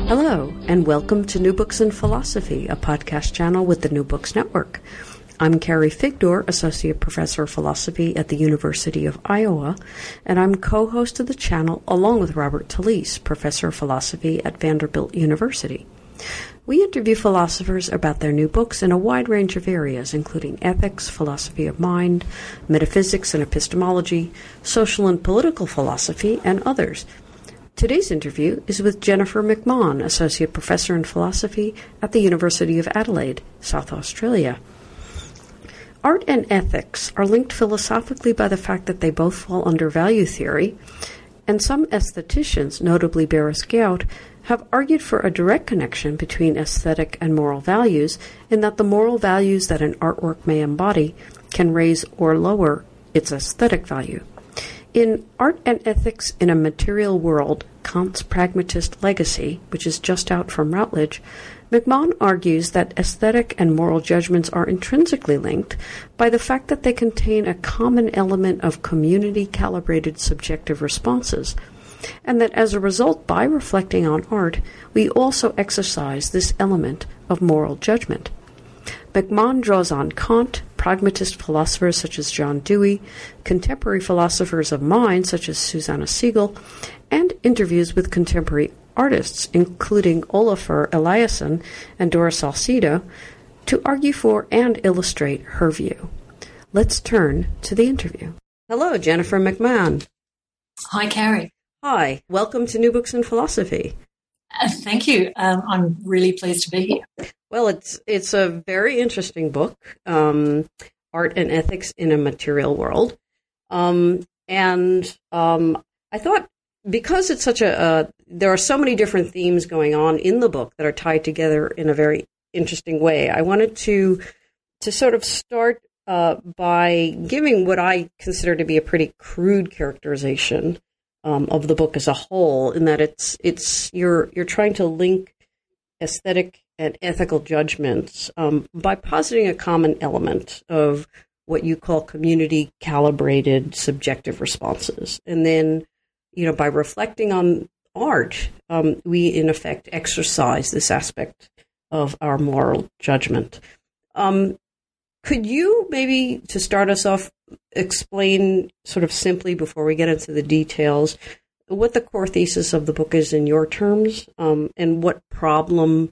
Hello, and welcome to New Books in Philosophy, a podcast channel with the New Books Network. I'm Carrie Figdor, Associate Professor of Philosophy at the University of Iowa, and I'm co-host of the channel along with Robert Talisse, Professor of Philosophy at Vanderbilt University. We interview philosophers about their new books in a wide range of areas, including ethics, philosophy of mind, metaphysics and epistemology, social and political philosophy, and others. Today's interview is with Jennifer McMahon, Associate Professor in Philosophy at the University of Adelaide, South Australia. Art and ethics are linked philosophically by the fact that they both fall under value theory, and some aestheticians, notably Boris Guyot, have argued for a direct connection between aesthetic and moral values in that the moral values that an artwork may embody can raise or lower its aesthetic value. In Art and Ethics in a Material World, Kant's Pragmatist Legacy, which is just out from Routledge, McMahon argues that aesthetic and moral judgments are intrinsically linked by the fact that they contain a common element of community-calibrated subjective responses, and that as a result, by reflecting on art, we also exercise this element of moral judgment. McMahon draws on Kant, pragmatist philosophers such as John Dewey, contemporary philosophers of mind such as Susanna Siegel, and interviews with contemporary artists, including Olafur Eliasson and Dora Salcedo, to argue for and illustrate her view. Let's turn to the interview. Hello, Jennifer McMahon. Hi, Carrie. Hi. Welcome to New Books in Philosophy. Thank you. I'm really pleased to be here. Well, it's a very interesting book, Art and Ethics in a Material World. I thought because it's such there are so many different themes going on in the book that are tied together in a very interesting way, I wanted to sort of start by giving what I consider to be a pretty crude characterization of the book as a whole, in that you're trying to link aesthetic and ethical judgments by positing a common element of what you call community-calibrated subjective responses. And then, by reflecting on art, we, in effect, exercise this aspect of our moral judgment. Could you maybe, to start us off, explain sort of simply, before we get into the details, what the core thesis of the book is in your terms, and what problem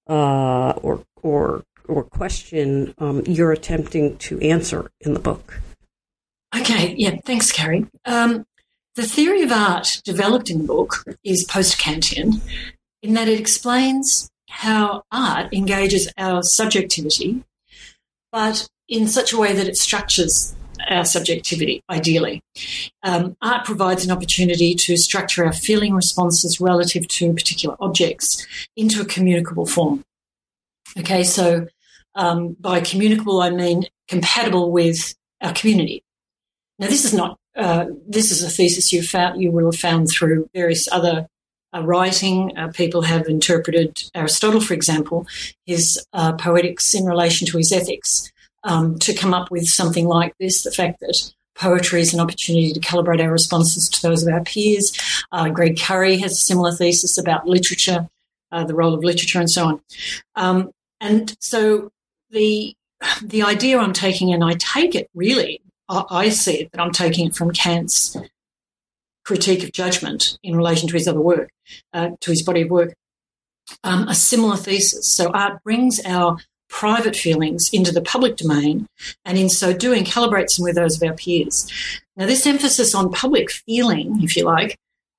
or question you're attempting to answer in the book? Okay, yeah, thanks, Carrie. The theory of art developed in the book is post-Kantian in that it explains how art engages our subjectivity, but in such a way that it structures our subjectivity, ideally. Art provides an opportunity to structure our feeling responses relative to particular objects into a communicable form. Okay, so by communicable, I mean compatible with our community. Now, this is a thesis you will have found through various other writing. People have interpreted Aristotle, for example, his poetics in relation to his ethics, to come up with something like this, the fact that poetry is an opportunity to calibrate our responses to those of our peers. Greg Curry has a similar thesis about literature, the role of literature and so on. And so the idea I'm taking, and I take it really, I see it that I'm taking it from Kant's critique of judgment in relation to his other work, to his body of work, a similar thesis. So art brings our private feelings into the public domain, and in so doing calibrates them with those of our peers. Now, this emphasis on public feeling, if you like,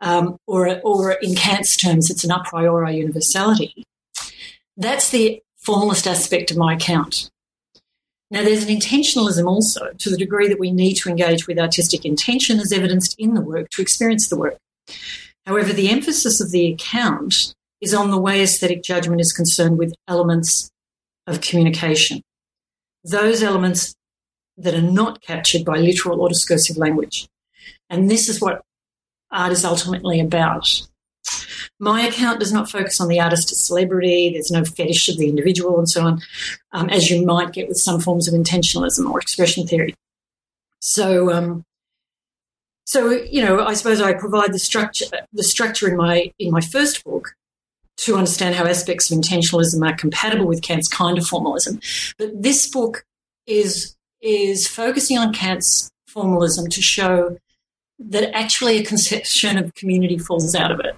or in Kant's terms, it's an a priori universality, that's the formalist aspect of my account. Now, there's an intentionalism also, to the degree that we need to engage with artistic intention as evidenced in the work to experience the work. However, the emphasis of the account is on the way aesthetic judgment is concerned with elements of communication, those elements that are not captured by literal or discursive language. And this is what art is ultimately about. My account does not focus on the artist as celebrity. There's no fetish of the individual and so on, as you might get with some forms of intentionalism or expression theory. So I suppose I provide the structure in my first book to understand how aspects of intentionalism are compatible with Kant's kind of formalism. But this book is focusing on Kant's formalism to show that actually a conception of community falls out of it.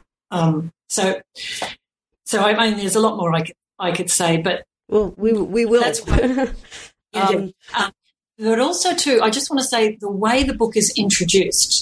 So I mean, there's a lot more I could say, but well, we will. That's but also too, I just want to say the way the book is introduced,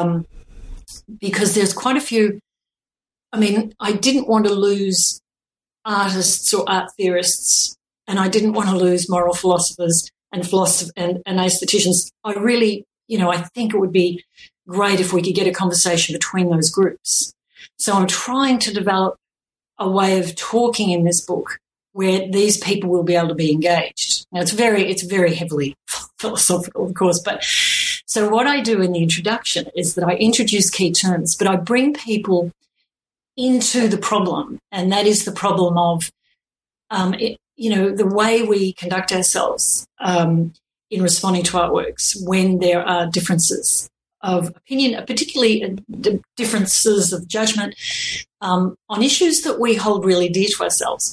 because there's quite a few. I mean, I didn't want to lose artists or art theorists, and I didn't want to lose moral philosophers and aestheticians. I really, I think it would be great if we could get a conversation between those groups. So I'm trying to develop a way of talking in this book where these people will be able to be engaged. Now, it's very heavily philosophical, of course, but so what I do in the introduction is that I introduce key terms, but I bring people into the problem, and that is the problem of, the way we conduct ourselves in responding to artworks when there are differences of opinion, particularly differences of judgment on issues that we hold really dear to ourselves.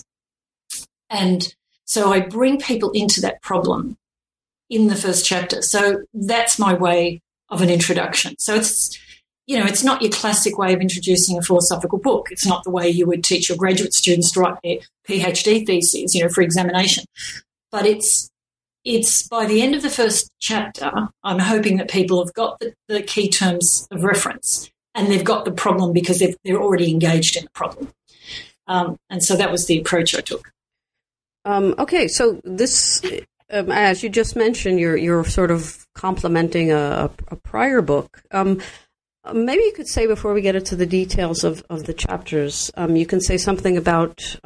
And so I bring people into that problem in the first chapter. So that's my way of an introduction. So it's not your classic way of introducing a philosophical book. It's not the way you would teach your graduate students to write their PhD theses, for examination. But it's by the end of the first chapter, I'm hoping that people have got the key terms of reference and they've got the problem because they're already engaged in the problem. And so that was the approach I took. Okay, so this, as you just mentioned, you're sort of complementing a prior book. Maybe you could say, before we get into the details of the chapters, you can say something about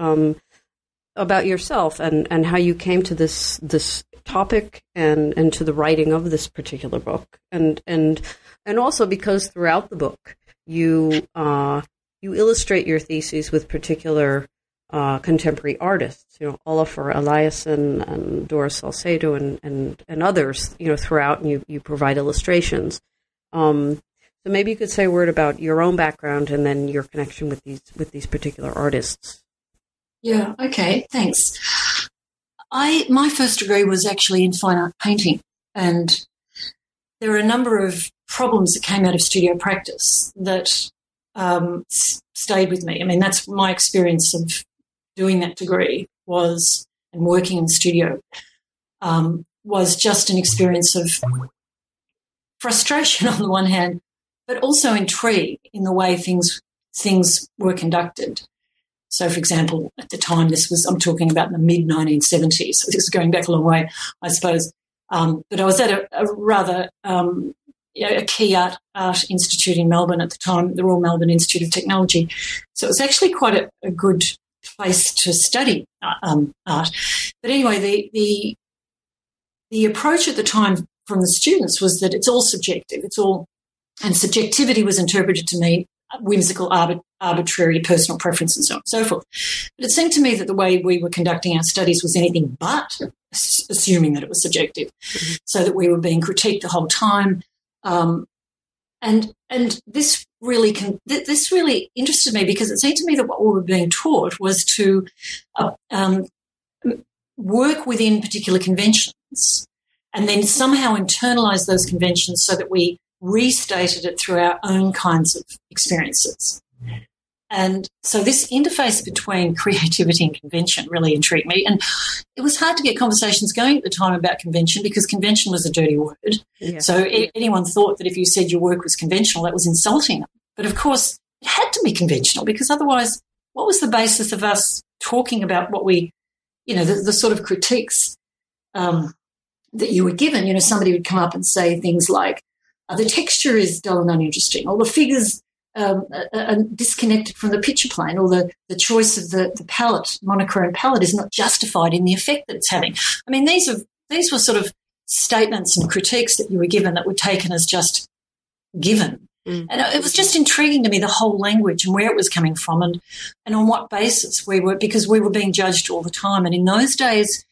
yourself and how you came to this topic and to the writing of this particular book, and also because throughout the book you illustrate your theses with particular contemporary artists, Olafur Eliasson and Doris Salcedo and others, throughout, and you provide illustrations. So maybe you could say a word about your own background and then your connection with these particular artists. Yeah, okay, thanks. My first degree was actually in fine art painting, and there are a number of problems that came out of studio practice that stayed with me. I mean, that's my experience of doing that degree and working in the studio was just an experience of frustration on the one hand, but also intrigue in the way things were conducted. So, for example, at the time, I'm talking about the mid-1970s, so this is going back a long way, I suppose. But I was at a rather a key art institute in Melbourne at the time, the Royal Melbourne Institute of Technology. So it was actually quite a good place to study art. But anyway, the approach at the time from the students was that it's all subjective. And subjectivity was interpreted to mean whimsical, arbitrary, personal preference, and so on and so forth. But it seemed to me that the way we were conducting our studies was anything but assuming that it was subjective, so that we were being critiqued the whole time. And this really interested me because it seemed to me that what we were being taught was to work within particular conventions and then somehow internalize those conventions so that we restated it through our own kinds of experiences. And so this interface between creativity and convention really intrigued me. And it was hard to get conversations going at the time about convention because convention was a dirty word. Yeah. So anyone thought that if you said your work was conventional, that was insulting them. But of course, it had to be conventional because otherwise, what was the basis of us talking about what we, the sort of critiques that you were given? Somebody would come up and say things like, the texture is dull and uninteresting, or the figures are disconnected from the picture plane, or the choice of the palette, monochrome palette, is not justified in the effect that it's having. I mean, these were sort of statements and critiques that you were given that were taken as just given. And it was just intriguing to me, the whole language and where it was coming from and on what basis because we were being judged all the time. And in those days,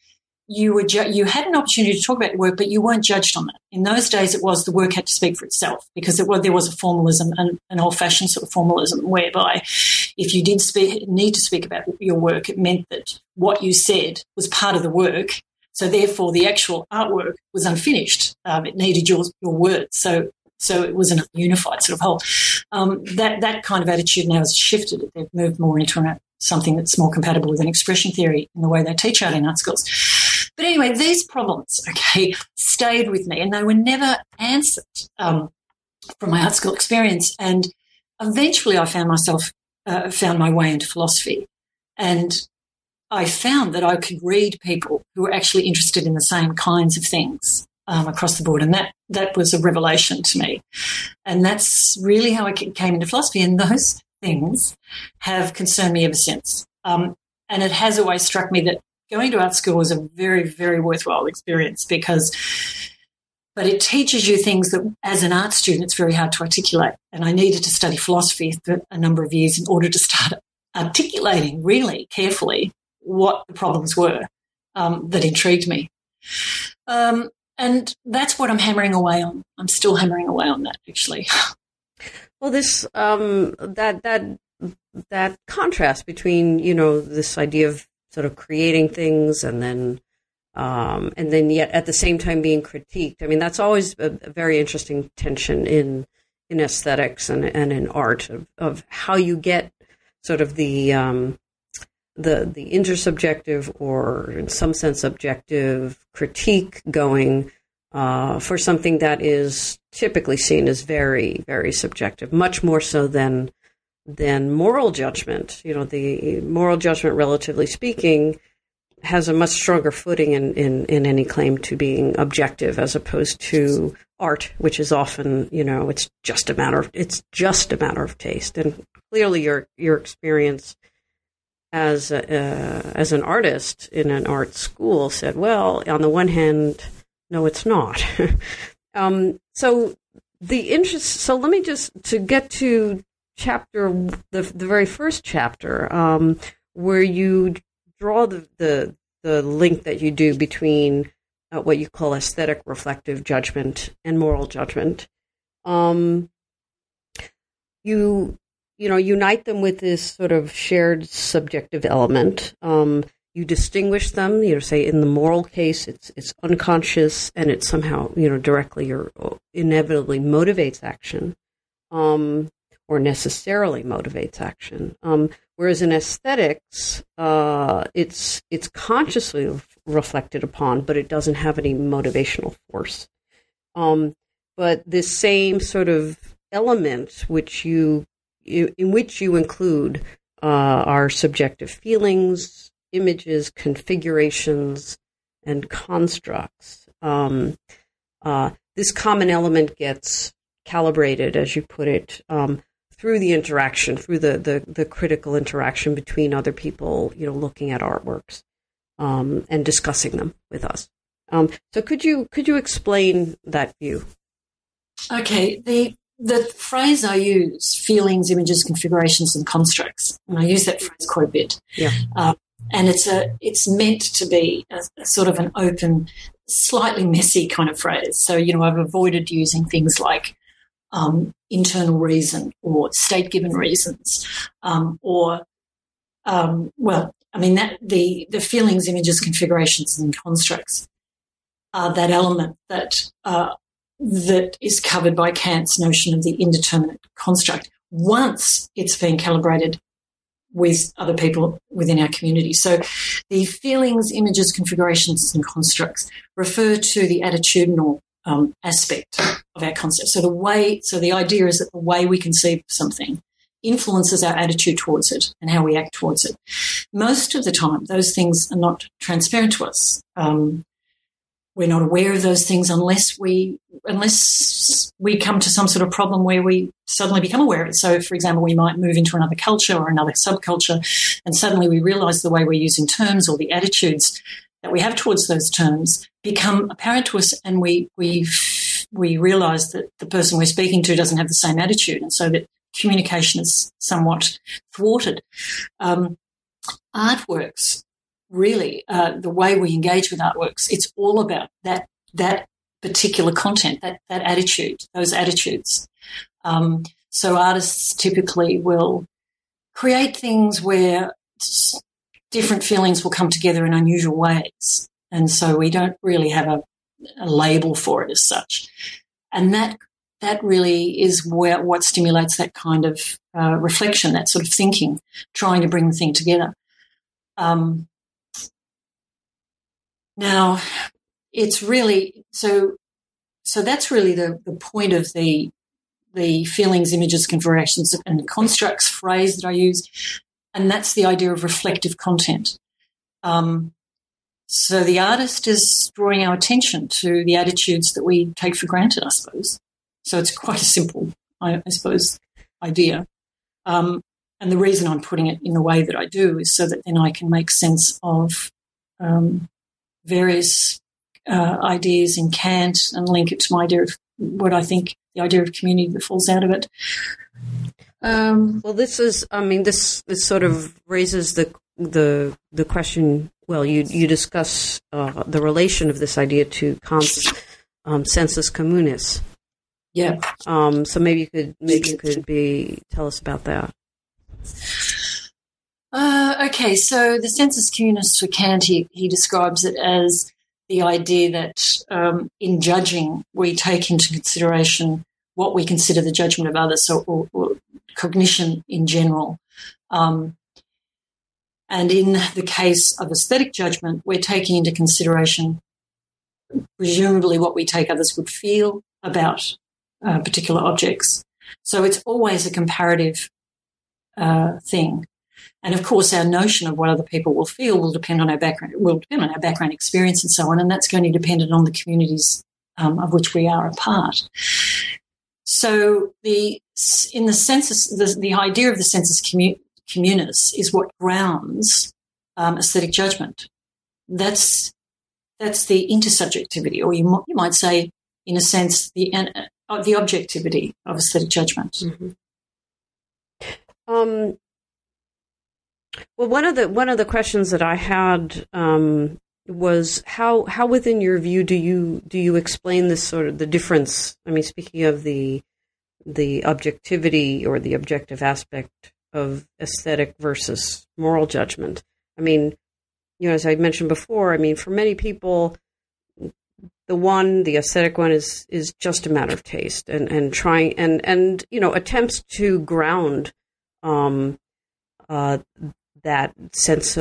you had an opportunity to talk about your work, but you weren't judged on that. In those days, it was the work had to speak for itself, because there was a formalism, an old-fashioned sort of formalism, whereby if you did need to speak about your work, it meant that what you said was part of the work. So therefore, the actual artwork was unfinished. It needed your words. So it was a unified sort of whole. That kind of attitude now has shifted. They've moved more into something that's more compatible with an expression theory in the way they teach art in art schools. But anyway, these problems, stayed with me, and they were never answered from my art school experience. And eventually I found my way into philosophy. And I found that I could read people who were actually interested in the same kinds of things across the board. And that was a revelation to me. And that's really how I came into philosophy. And those things have concerned me ever since. And it has always struck me that going to art school was a very, very worthwhile experience but it teaches you things that as an art student it's very hard to articulate. And I needed to study philosophy for a number of years in order to start articulating really carefully what the problems were that intrigued me. And that's what I'm hammering away on. I'm still hammering away on that, actually. Well, this that contrast between, this idea of sort of creating things and then yet at the same time being critiqued. I mean, that's always a very interesting tension in aesthetics and in art of how you get sort of the intersubjective, or in some sense objective, critique going for something that is typically seen as very, very subjective, much more so than moral judgment. The moral judgment, relatively speaking, has a much stronger footing in any claim to being objective, as opposed to art, which is often, it's just a matter of taste. And clearly your experience as an artist in an art school said, well, on the one hand, no, it's not. So let me just, to get to the very first chapter, where you draw the link that you do between what you call aesthetic reflective judgment and moral judgment. You unite them with this sort of shared subjective element. You distinguish them, say in the moral case, it's unconscious and it somehow, directly or inevitably motivates action, or necessarily motivates action. Whereas in aesthetics, it's consciously reflected upon, but it doesn't have any motivational force. But this same sort of element, in which you include our subjective feelings, images, configurations, and constructs. This common element gets calibrated, as you put it, through the interaction, through the critical interaction between other people, looking at artworks and discussing them with us. So could you explain that view? Okay, the phrase I use, feelings, images, configurations, and constructs, and I use that phrase quite a bit. Yeah. And it's meant to be a sort of an open, slightly messy kind of phrase. So, I've avoided using things like internal reason or state-given reasons, the feelings, images, configurations, and constructs are that element that is covered by Kant's notion of the indeterminate construct once it's been calibrated with other people within our community. So the feelings, images, configurations, and constructs refer to the attitudinal aspect of our concept. So the idea is that the way we conceive something influences our attitude towards it and how we act towards it. Most of the time, those things are not transparent to us. We're not aware of those things unless we come to some sort of problem where we suddenly become aware of it. So, for example, we might move into another culture or another subculture, and suddenly we realise the way we're using terms or the attitudes that we have towards those terms become apparent to us, and we realise that the person we're speaking to doesn't have the same attitude, and so that communication is somewhat thwarted. Artworks really the way we engage with artworks, it's all about that particular content, that attitude, those attitudes. So artists typically will create things where different feelings will come together in unusual ways. And so we don't really have a label for it as such. And that really is what stimulates that kind of reflection, that sort of thinking, trying to bring the thing together. Now, it's really so that's really the point of the feelings, images, configurations, and constructs phrase that I use, and that's the idea of reflective content. So the artist is drawing our attention to the attitudes that we take for granted, I suppose. So it's quite a simple, I suppose, idea. And the reason I'm putting it in the way that I do is so that then I can make sense of various ideas in Kant and link it to my idea of what I think the idea of community that falls out of it. Well, this sort of raises the question. Well, you discuss the relation of this idea to Kant's sensus communis. Yeah. So maybe you could tell us about that. Okay. So the sensus communis for Kant, he describes it as the idea that in judging we take into consideration what we consider the judgment of others, or cognition in general. And in the case of aesthetic judgment, we're taking into consideration presumably what we take others would feel about particular objects. So it's always a comparative thing. And of course, our notion of what other people will feel will depend on our background experience and so on, and that's going to be dependent on the communities of which we are a part. So the idea of the sensus communis is what grounds aesthetic judgment. That's the intersubjectivity, or you might say, in a sense, the objectivity of aesthetic judgment. Mm-hmm. Well, one of the questions that I had was how within your view do you explain this sort of the difference? I mean, speaking of the objectivity or the objective aspect of aesthetic versus moral judgment. I mean, as I mentioned before, I mean, for many people, the aesthetic one is just a matter of taste and trying and attempts to ground that sense,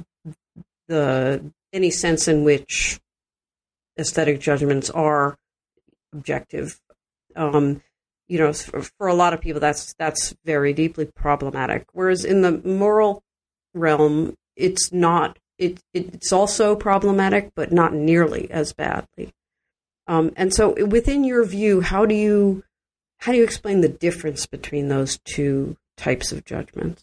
any sense in which aesthetic judgments are objective. For a lot of people, that's very deeply problematic. Whereas in the moral realm, it's not. It's also problematic, but not nearly as badly. And so, within your view, how do you explain the difference between those two types of judgments?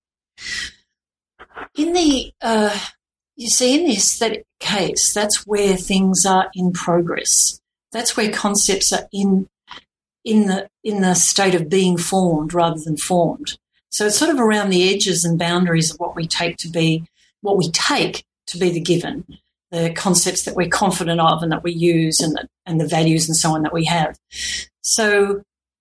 In the in the aesthetic case, that's where things are in progress. That's where concepts are in the state of being formed rather than formed. So it's sort of around the edges and boundaries of what we take to be the given, the concepts that we're confident of and that we use, and the values and so on that we have. So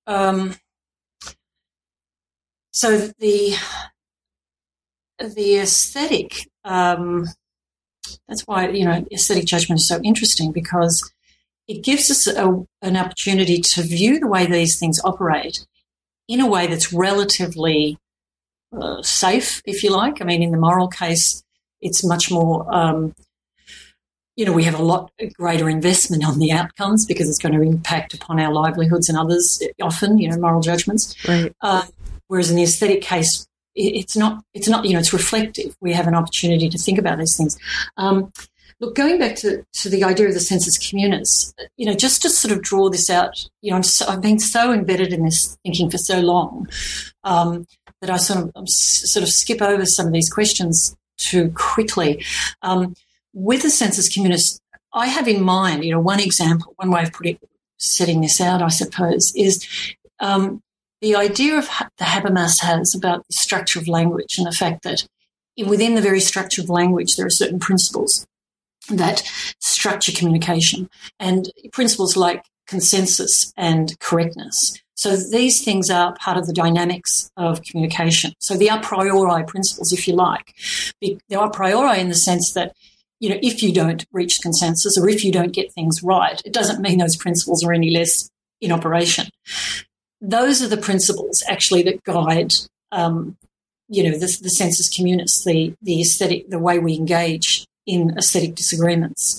the aesthetic, that's why aesthetic judgment is so interesting, because it gives us an opportunity to view the way these things operate in a way that's relatively safe, if you like. I mean, in the moral case, it's much more, we have a lot greater investment on the outcomes because it's going to impact upon our livelihoods and others often, moral judgments. Right. Whereas in the aesthetic case, it's not, it's reflective. We have an opportunity to think about these things. Look, going back to the idea of the sensus communis, just to sort of draw this out, I've been so embedded in this thinking for so long that I sort of skip over some of these questions too quickly. With the sensus communis, I have in mind, one example, one way of setting this out, I suppose, is the idea of the Habermas has about the structure of language and the fact that within the very structure of language, there are certain principles that structure communication, and principles like consensus and correctness. So these things are part of the dynamics of communication. So the a priori principles, if you like. The a priori in the sense that, if you don't reach consensus or if you don't get things right, it doesn't mean those principles are any less in operation. Those are the principles actually that guide, the sensus communis, the aesthetic, the way we engage in aesthetic disagreements.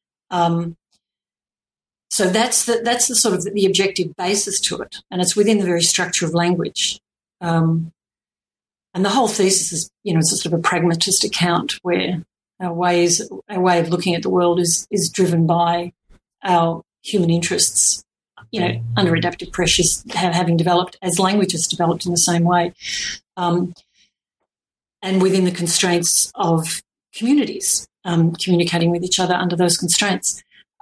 So that's the sort of the objective basis to it, and it's within the very structure of language. And the whole thesis is, it's a sort of a pragmatist account where our way of looking at the world is driven by our human interests, under adaptive pressures having developed as languages developed in the same way, and within the constraints of communities, communicating with each other under those constraints.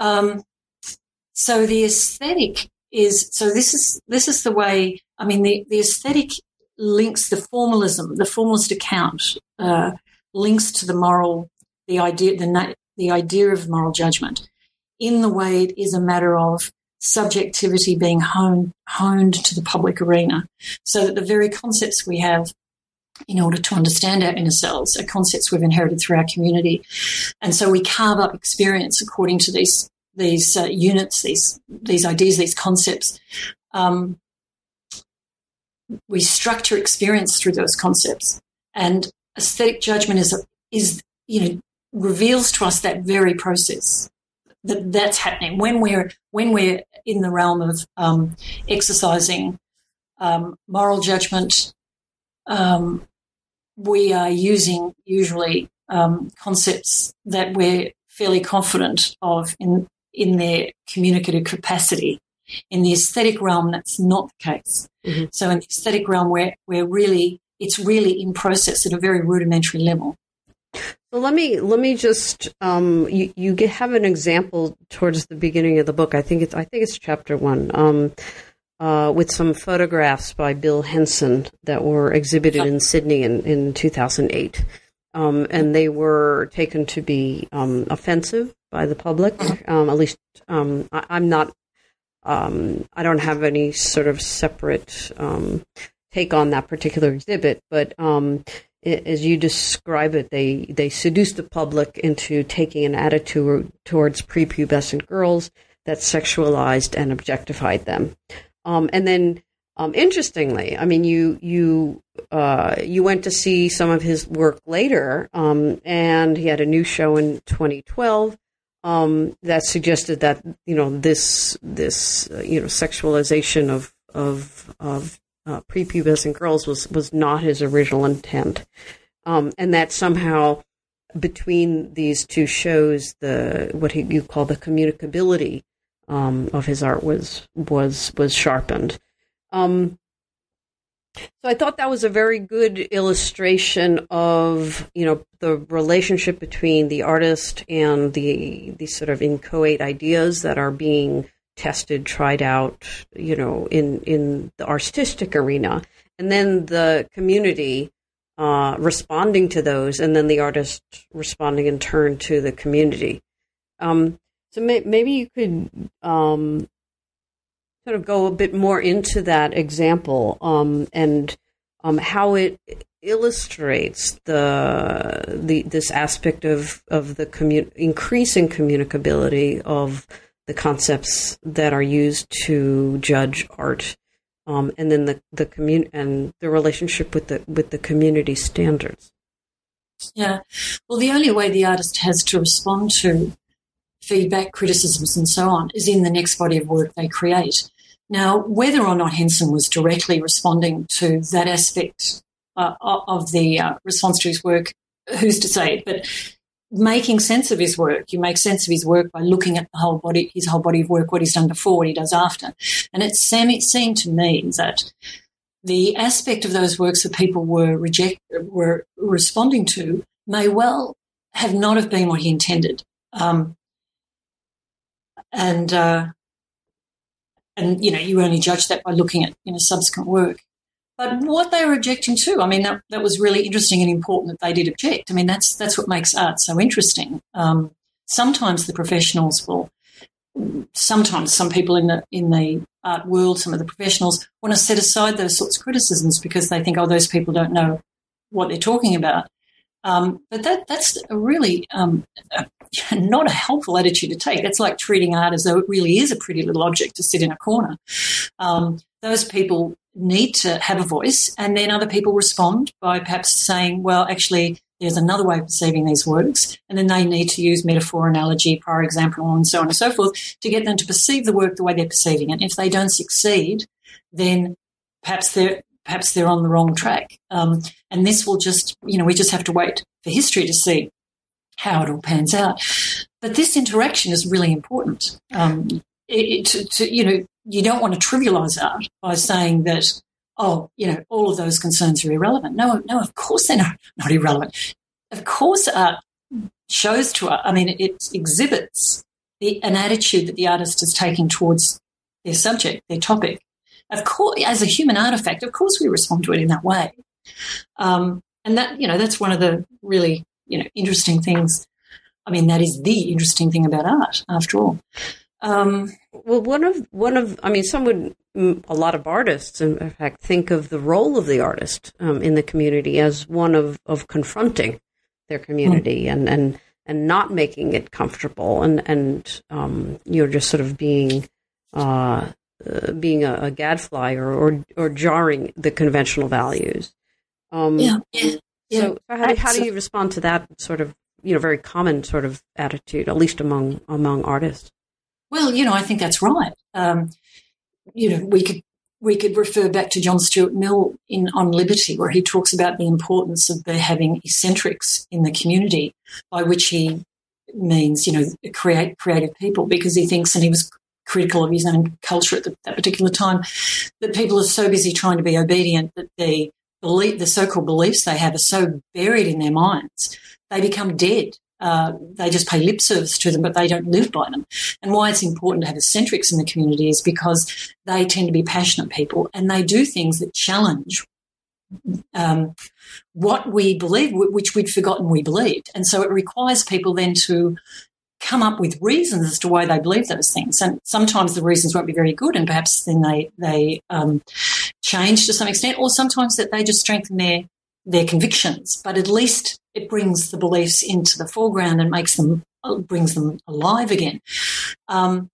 So the aesthetic is, this is the way, the aesthetic links the formalist account, links to the moral, the idea of moral judgment in the way it is a matter of subjectivity being honed to the public arena, so that the very concepts we have in order to understand our inner selves are concepts we've inherited through our community. And so we carve up experience according to these units, these ideas, these concepts. We structure experience through those concepts, and aesthetic judgment reveals to us that very process that's happening when we're in the realm of exercising moral judgment. We are using usually concepts that we're fairly confident of in their communicative capacity. In the aesthetic realm, that's not the case. Mm-hmm. So in the aesthetic realm, it's really in process at a very rudimentary level. So let me just you have an example towards the beginning of the book. I think it's chapter 1. With some photographs by Bill Henson that were exhibited in Sydney in 2008. And they were taken to be offensive by the public. At least I'm not, I don't have any sort of separate take on that particular exhibit, but as you describe it, they seduced the public into taking an attitude towards prepubescent girls that sexualized and objectified them. And then, interestingly, you went to see some of his work later, and he had a new show in 2012 that suggested that this sexualization of prepubescent girls was not his original intent, and that somehow between these two shows, you call the communicability of his art was sharpened. So I thought that was a very good illustration of the relationship between the artist and the sort of inchoate ideas that are being tested, tried out, in the artistic arena, and then the community responding to those, and then the artist responding in turn to the community. So maybe you could sort of go a bit more into that example and how it illustrates this aspect of the increasing communicability of the concepts that are used to judge art, and then the and the relationship with the community standards. Yeah, well, the only way the artist has to respond to feedback, criticisms, and so on is in the next body of work they create. Now, whether or not Henson was directly responding to that aspect of the response to his work, who's to say? But making sense of his work, you make sense of his work by looking at his whole body of work, what he's done before, what he does after. And it seemed to me that the aspect of those works that people were responding to may well have not have been what he intended. And you only judge that by looking at subsequent work. But what they were objecting to, I mean, that was really interesting and important that they did object. I mean, that's what makes art so interesting. Sometimes the professionals will, sometimes some people in the art world, some of the professionals want to set aside those sorts of criticisms because they think, oh, those people don't know what they're talking about. But that's a really not a helpful attitude to take. That's like treating art as though it really is a pretty little object to sit in a corner. Those people need to have a voice, and then other people respond by perhaps saying, well, actually, there's another way of perceiving these works, and then they need to use metaphor, analogy, prior example, and so on and so forth to get them to perceive the work the way they're perceiving it. If they don't succeed, then perhaps they're on the wrong track. And this will just, we just have to wait for history to see how it all pans out. But this interaction is really important. You don't want to trivialise art by saying that, all of those concerns are irrelevant. No, of course they're not irrelevant. Of course art shows to us, it exhibits an attitude that the artist is taking towards their subject, their topic. Of course, as a human artefact, of course we respond to it in that way. And that, that's one of the really, interesting things. That is the interesting thing about art, after all. A lot of artists, in fact, think of the role of the artist in the community as one of confronting their community and not making it comfortable and you're just sort of being a gadfly or jarring the conventional values. So how do you respond to that sort of very common sort of attitude, at least among artists? Well, I think that's right. We could refer back to John Stuart Mill on Liberty, where he talks about the importance of there having eccentrics in the community, by which he means, creative people, because he thinks, and he was critical of his own culture at that particular time, that people are so busy trying to be obedient that the so-called beliefs they have are so buried in their minds, they become dead. They just pay lip service to them, but they don't live by them. And why it's important to have eccentrics in the community is because they tend to be passionate people and they do things that challenge what we believe, which we'd forgotten we believed. And so it requires people then to come up with reasons as to why they believe those things. And sometimes the reasons won't be very good, and perhaps then they change to some extent, or sometimes that they just strengthen their convictions. But at least it brings the beliefs into the foreground and brings them alive again. So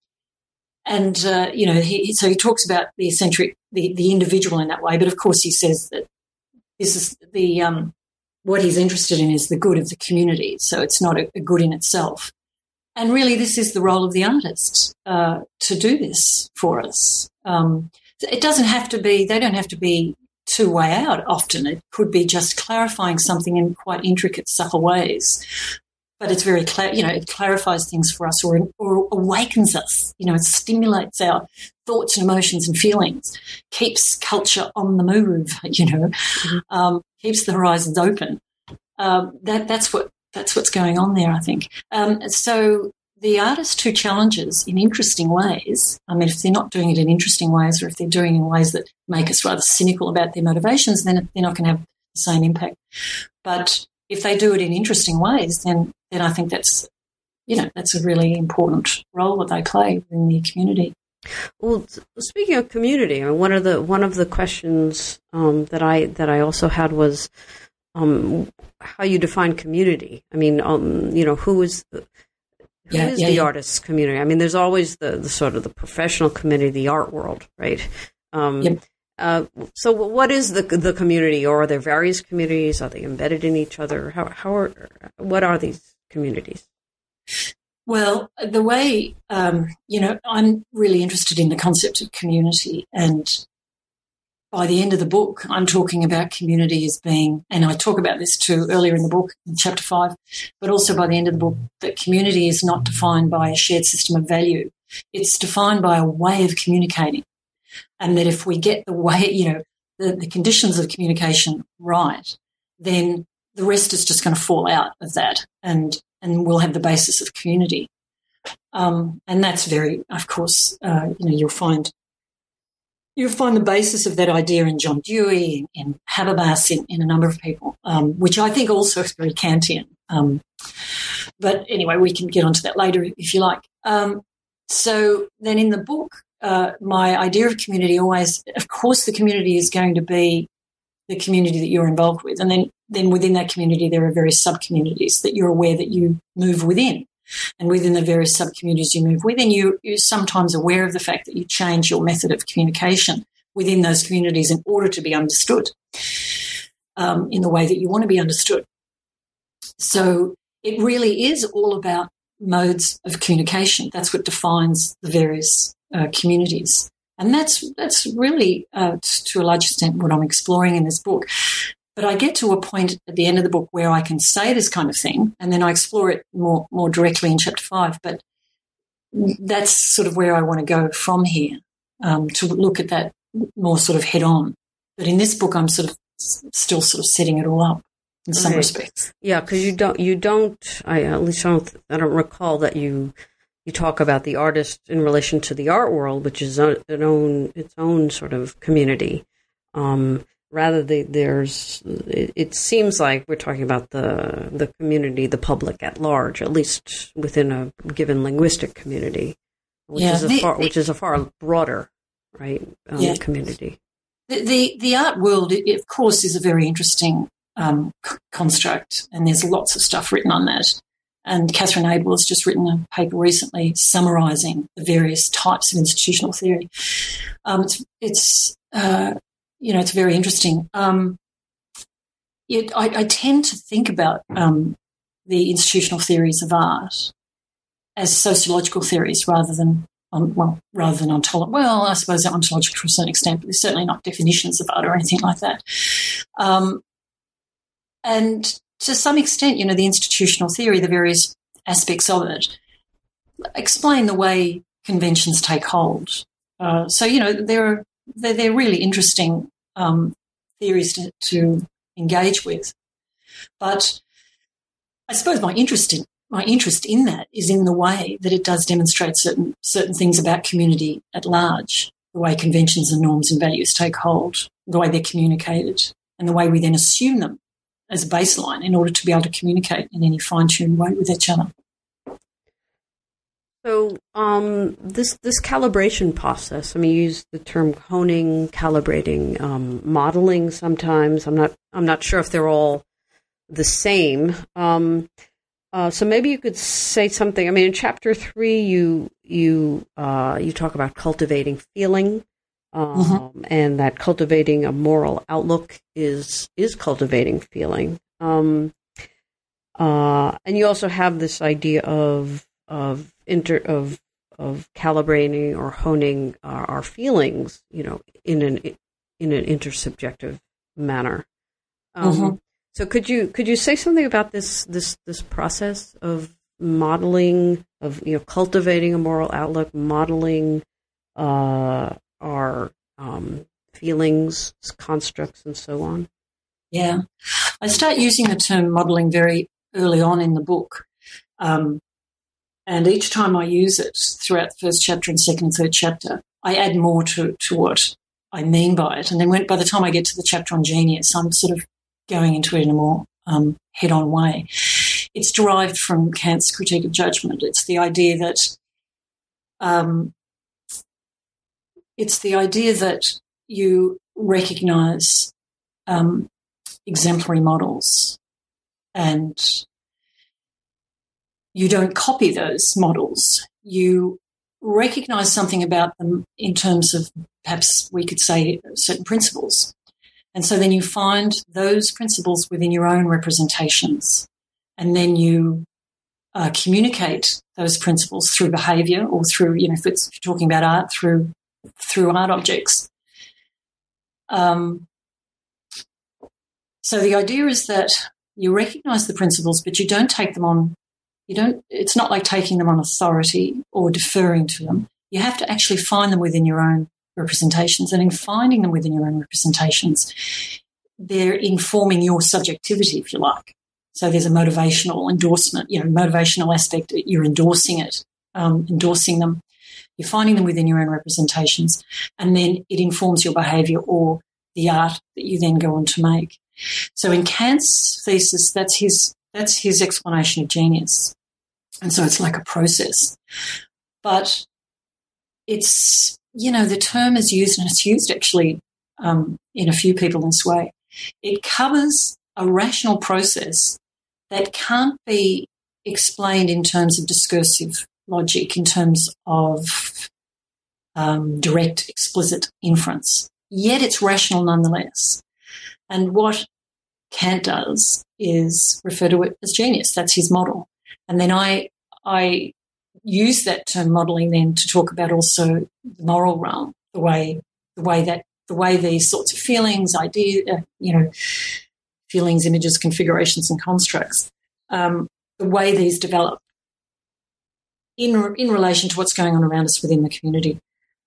he talks about the eccentric, the individual in that way. But of course, he says that this is what he's interested in is the good of the community. So it's not a good in itself. And really, this is the role of the artist to do this for us. It doesn't have to be. They don't have to be two-way out often. It could be just clarifying something in quite intricate, subtle ways. But it's very it clarifies things for us or awakens us. It stimulates our thoughts and emotions and feelings, keeps culture on the move, keeps the horizons open. That's what's going on there, I think. So the artist who challenges in interesting ways, if they're not doing it in interesting ways or if they're doing it in ways that make us rather cynical about their motivations, then they're not going to have the same impact. But if they do it in interesting ways, then I think that's a really important role that they play in the community. Well, speaking of community, one of the questions that I also had was how you define community. Who is the artist's community? There's always the sort of the professional community, the art world, right? Yep. So what is the community, or are there various communities? Are they embedded in each other? What are these communities? Well, the way, I'm really interested in the concept of community, and by the end of the book, I'm talking about community as being, and I talk about this too earlier in the book, in chapter 5, but also by the end of the book, that community is not defined by a shared system of value. It's defined by a way of communicating. And that if we get the way, the conditions of communication right, then the rest is just going to fall out of that and we'll have the basis of community. And that's very, of course, you'll find you'll find the basis of that idea in John Dewey, in Habermas, in a number of people, which I think also is very Kantian. But anyway, we can get onto that later if you like. So then in the book, my idea of community always, of course, the community is going to be the community that you're involved with. And then within that community, there are various sub-communities that you're aware that you move within. And within the various sub-communities you move within, you're sometimes aware of the fact that you change your method of communication within those communities in order to be understood in the way that you want to be understood. So it really is all about modes of communication. That's what defines the various communities. And that's really, to a large extent, what I'm exploring in this book. But I get to a point at the end of the book where I can say this kind of thing, and then I explore it more directly in Chapter 5. But that's sort of where I want to go from here, to look at that more sort of head on. But in this book, I'm sort of still sort of setting it all up in some respects. Yeah, because you don't. I don't recall that you talk about the artist in relation to the art world, which is its own sort of community. Rather, it seems like we're talking about the community, the public at large, at least within a given linguistic community, which is a far broader, right, community. The art world, of course, is a very interesting construct, and there's lots of stuff written on that. And Catherine Abel has just written a paper recently summarising the various types of institutional theory. It's very interesting. I tend to think about the institutional theories of art as sociological theories rather than ontological. Well, I suppose they're ontological to a certain extent, but they're certainly not definitions of art or anything like that. And to some extent, the institutional theory, the various aspects of it, explain the way conventions take hold. They're really interesting theories to engage with. But I suppose my interest in that is in the way that it does demonstrate certain things about community at large, the way conventions and norms and values take hold, the way they're communicated, and the way we then assume them as a baseline in order to be able to communicate in any fine-tuned way with each other. So this calibration process, you use the term honing, calibrating, modeling sometimes. I'm not sure if they're all the same. So maybe you could say something. In Chapter 3, you talk about cultivating feeling, and that cultivating a moral outlook is cultivating feeling. And you also have this idea of calibrating or honing our feelings, in an intersubjective manner. So could you say something about this process of modeling, of cultivating a moral outlook, modeling our feelings, constructs, and so on? Yeah, I start using the term modeling very early on in the book. And each time I use it throughout the first chapter and second and third chapter, I add more to what I mean by it. And then by the time I get to the chapter on genius, I'm sort of going into it in a more head-on way. It's derived from Kant's critique of judgment. It's the idea that you recognise exemplary models, and you don't copy those models. You recognise something about them in terms of, perhaps we could say, certain principles. And so then you find those principles within your own representations, and then you communicate those principles through behaviour, or through, if you're talking about art, through art objects. So the idea is that you recognise the principles, but you don't take them on. It's not like taking them on authority or deferring to them. You have to actually find them within your own representations, and in finding them within your own representations, they're informing your subjectivity, if you like. So there's a motivational endorsement, motivational aspect. You're endorsing it, endorsing them. You're finding them within your own representations, and then it informs your behaviour or the art that you then go on to make. So in Kant's thesis, that's his explanation of genius. And so it's like a process. But it's, the term is used, and it's used actually in a few people in this way. It covers a rational process that can't be explained in terms of discursive logic, in terms of direct, explicit inference. Yet it's rational nonetheless. And what Kant does is refer to it as genius. That's his model. And then I use that term modelling then to talk about also the moral realm, the way these sorts of feelings, feelings, images, configurations, and constructs, the way these develop in relation to what's going on around us within the community.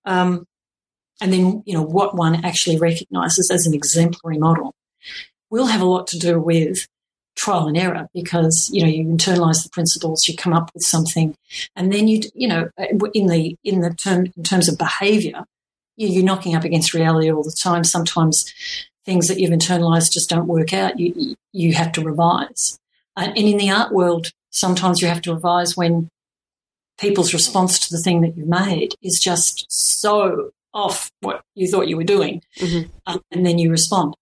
And then, what one actually recognises as an exemplary model will have a lot to do with trial and error, because, you internalise the principles, you come up with something, and then in terms of behaviour, you're knocking up against reality all the time. Sometimes things that you've internalised just don't work out. You have to revise. And in the art world, sometimes you have to revise when people's response to the thing that you've made is just so off what you thought you were doing, and then you respond.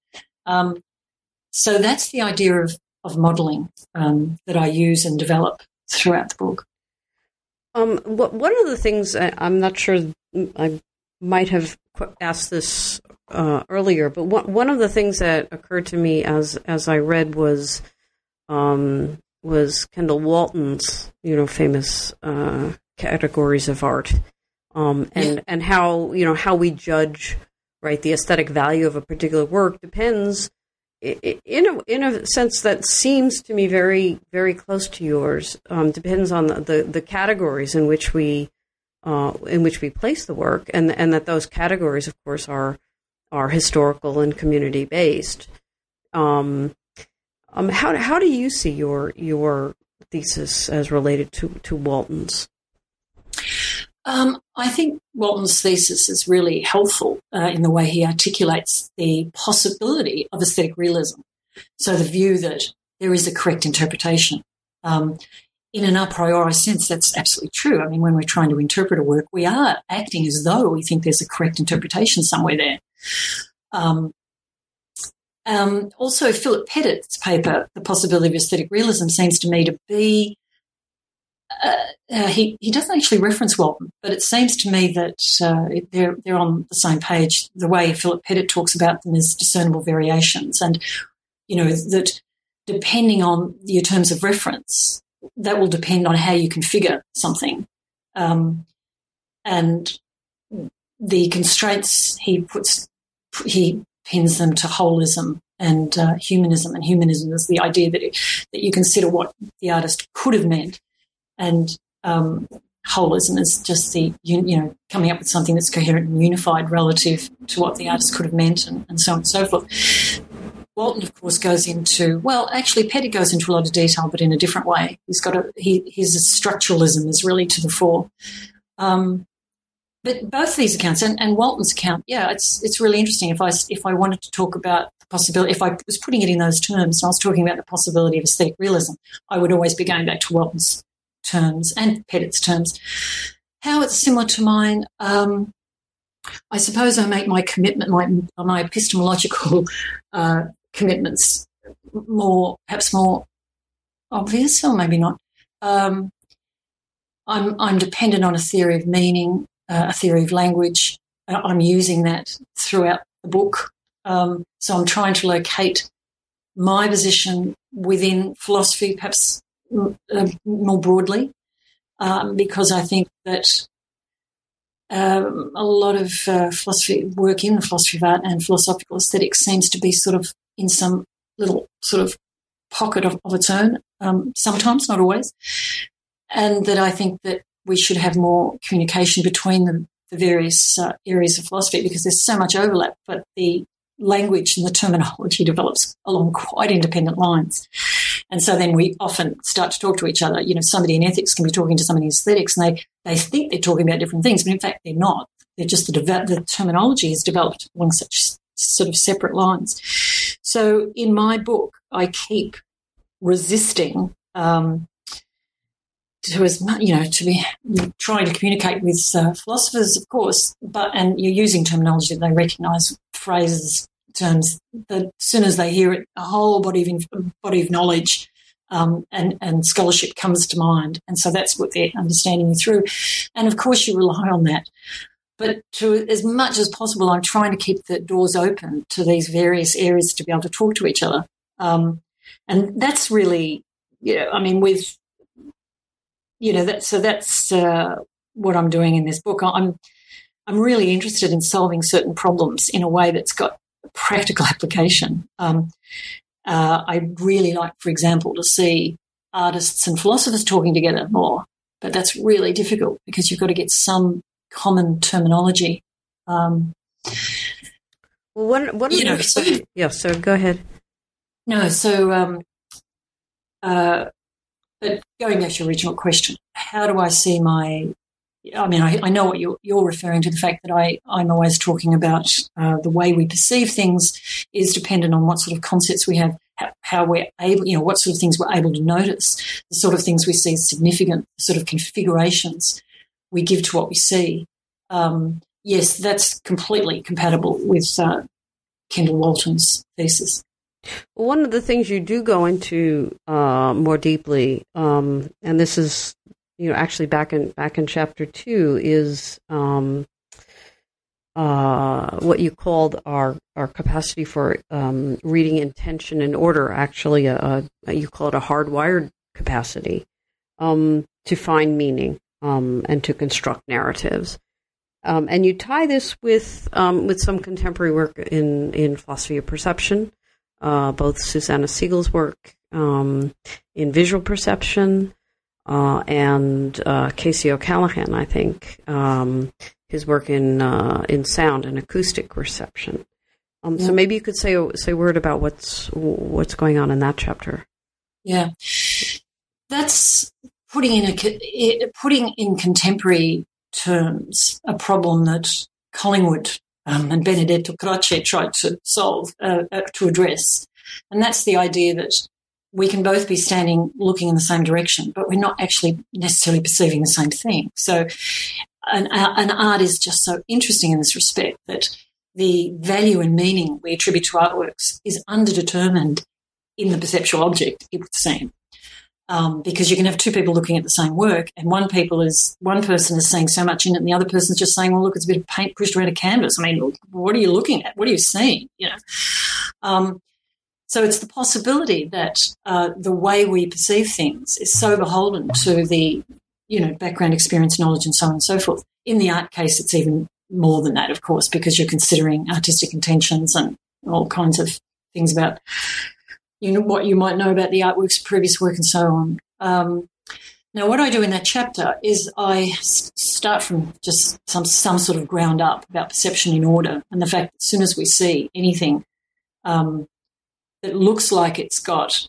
So that's the idea of modelling that I use and develop throughout the book. One of the things, I'm not sure, I might have asked this earlier, but one of the things that occurred to me as I read was Kendall Walton's, famous categories of art. And how we judge, right, the aesthetic value of a particular work depends, in a sense that seems to me very, very close to yours. Depends on the categories in which we place the work, and that those categories, of course, are historical and community based. How do you see your thesis as related to Walton's? I think Walton's thesis is really helpful in the way he articulates the possibility of aesthetic realism. So the view that there is a correct interpretation. In an a priori sense, that's absolutely true. I mean, when we're trying to interpret a work, we are acting as though we think there's a correct interpretation somewhere there. Also, Philip Pettit's paper, The Possibility of Aesthetic Realism, seems to me to be he doesn't actually reference Walton, but it seems to me that they're on the same page. The way Philip Pettit talks about them is discernible variations, and that depending on your terms of reference, that will depend on how you configure something, and the constraints he pins them to holism and humanism. And humanism is the idea that you consider what the artist could have meant. And holism is just the, coming up with something that's coherent and unified relative to what the artist could have meant, and so on and so forth. Walton, of course, goes into, Pettit goes into a lot of detail, but in a different way. His structuralism is really to the fore. But both these accounts, and Walton's account, it's really interesting. If I wanted to talk about the possibility, if I was putting it in those terms, and I was talking about the possibility of aesthetic realism, I would always be going back to Walton's terms and Pettit's terms. How it's similar to mine, I suppose I make my commitment, my epistemological commitments perhaps more obvious, or maybe not. I'm dependent on a theory of meaning, a theory of language. I'm using that throughout the book. So I'm trying to locate my position within philosophy, perhaps more broadly, because I think that a lot of philosophy work in the philosophy of art and philosophical aesthetics seems to be sort of in some little sort of pocket of its own, sometimes, not always, and that I think that we should have more communication between the various areas of philosophy, because there's so much overlap, but the language and the terminology develops along quite independent lines. And so then we often start to talk to each other. You know, somebody in ethics can be talking to somebody in aesthetics, and they think they're talking about different things, but in fact they're not. They're just the terminology is developed along such sort of separate lines. So in my book, I keep resisting to be trying to communicate with philosophers, of course, and you're using terminology that they recognise, phrases, terms that as soon as they hear it, a whole body of knowledge and scholarship comes to mind, and so that's what they're understanding you through. And of course, you rely on that. But as much as possible, I'm trying to keep the doors open to these various areas to be able to talk to each other, and that's really, with. That's what I'm doing in this book. I'm really interested in solving certain problems in a way that's got practical application. I'd really like, for example, to see artists and philosophers talking together more, but that's really difficult because you've got to get some common terminology. So go ahead. No, but going back to your original question, how do I see I know what you're referring to, the fact that I'm always talking about the way we perceive things is dependent on what sort of concepts we have, how we're able, what sort of things we're able to notice, the sort of things we see as significant, the sort of configurations we give to what we see. Yes, that's completely compatible with Kendall Walton's thesis. Well, one of the things you do go into more deeply, and this is, actually back in chapter 2, is what you called our capacity for reading intention and order. Actually, you call it a hardwired capacity to find meaning and to construct narratives. And you tie this with some contemporary work in philosophy of perception. Both Susanna Siegel's work in visual perception and Casey O'Callaghan, I think, his work in sound and acoustic reception. So maybe you could say a word about what's going on in that chapter. Yeah, that's putting in contemporary terms a problem that Collingwood and Benedetto Croce tried to solve, to address. And that's the idea that we can both be standing looking in the same direction, but we're not actually necessarily perceiving the same thing. So an art is just so interesting in this respect that the value and meaning we attribute to artworks is underdetermined in the perceptual object, it would seem. Because you can have two people looking at the same work, and one person is seeing so much in it, and the other person's just saying, "Well, look, it's a bit of paint pushed around a canvas." I mean, what are you looking at? What are you seeing? So it's the possibility that the way we perceive things is so beholden to the background experience, knowledge, and so on and so forth. In the art case, it's even more than that, of course, because you're considering artistic intentions and all kinds of things about what you might know about the artwork's previous work and so on. Now, what I do in that chapter is I start from just some sort of ground up about perception in order and the fact that as soon as we see anything that looks like it's got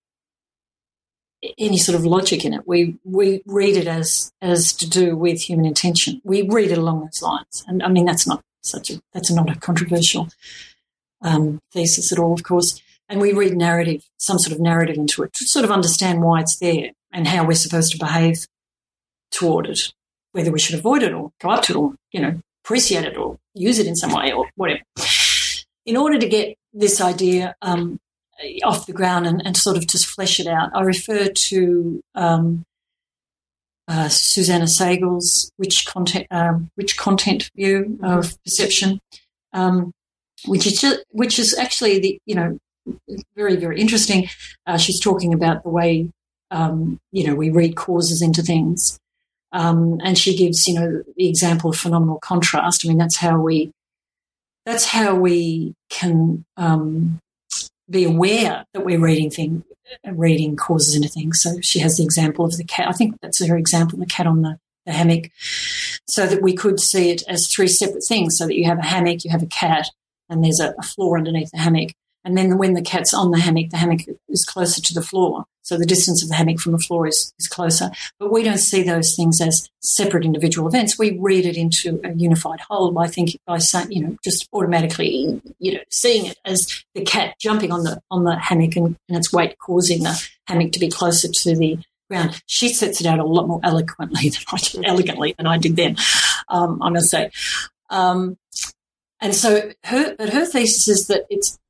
any sort of logic in it, we read it as to do with human intention. We read it along those lines. And, I mean, that's not a controversial thesis at all, of course. And we read narrative, some sort of narrative into it to sort of understand why it's there and how we're supposed to behave toward it, whether we should avoid it or go up to it or, appreciate it or use it in some way or whatever. In order to get this idea off the ground and sort of just flesh it out, I refer to Susanna Siegel's rich content view of perception, which is actually very, very interesting. She's talking about the way, we read causes into things. And she gives, the example of phenomenal contrast. I mean, that's how we can be aware that we're reading causes into things. So she has the example of the cat. I think that's her example, the cat on the hammock, so that we could see it as three separate things, so that you have a hammock, you have a cat, and there's a floor underneath the hammock. And then when the cat's on the hammock is closer to the floor. So the distance of the hammock from the floor is closer. But we don't see those things as separate individual events. We read it into a unified whole by saying, just automatically, seeing it as the cat jumping on the hammock and its weight causing the hammock to be closer to the ground. She sets it out a lot more elegantly than I did then, I must say. And so her thesis is that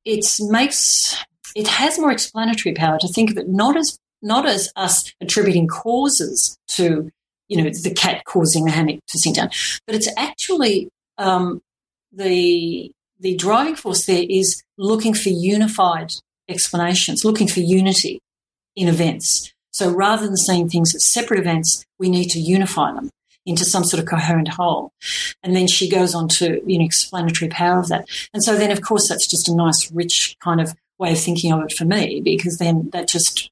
it has more explanatory power to think of it not as us attributing causes to, the cat causing the hammock to sink down, but it's actually the driving force there is looking for unified explanations, looking for unity in events. So rather than seeing things as separate events, we need to unify them into some sort of coherent whole. And then she goes on to explanatory power of that. And so then, of course, that's just a nice, rich kind of way of thinking of it for me, because then that just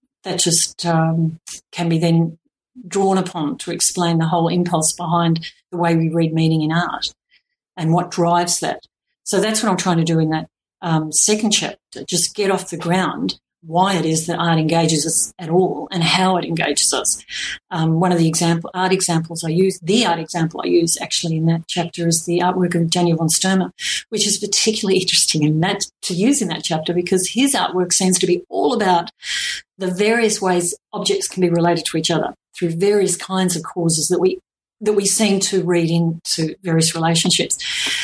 can be then drawn upon to explain the whole impulse behind the way we read meaning in art and what drives that. So that's what I'm trying to do in that second chapter, just get off the ground why it is that art engages us at all and how it engages us. One of the art example I use actually in that chapter is the artwork of Daniel von Sturmer, which is particularly interesting to use in that chapter because his artwork seems to be all about the various ways objects can be related to each other through various kinds of causes that we seem to read into various relationships.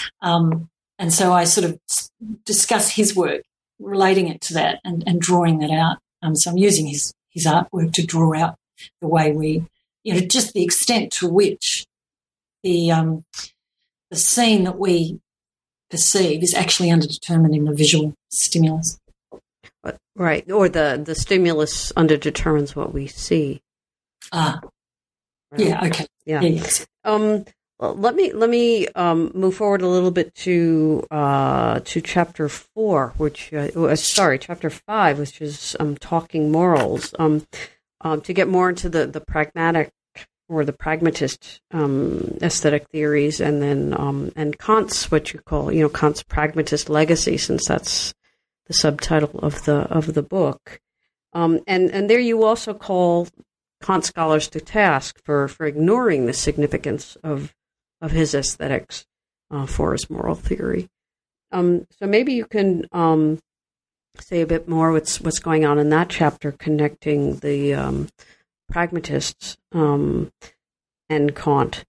And so I sort of discuss his work, relating it to that and drawing that out. So I'm using his artwork to draw out the way we, just the extent to which the scene that we perceive is actually underdetermined in the visual stimulus. Right, or the stimulus underdetermines what we see. Right. Yeah. Okay. Yeah. Yes. Well, let me move forward a little bit to chapter 4, chapter 5, which is talking morals. To get more into the pragmatic or the pragmatist aesthetic theories, and then and Kant's what you call Kant's pragmatist legacy, since that's the subtitle of the book. And there you also call Kant scholars to task for ignoring the significance of his aesthetics for his moral theory. So maybe you can say a bit more what's going on in that chapter, connecting the pragmatists and Kant.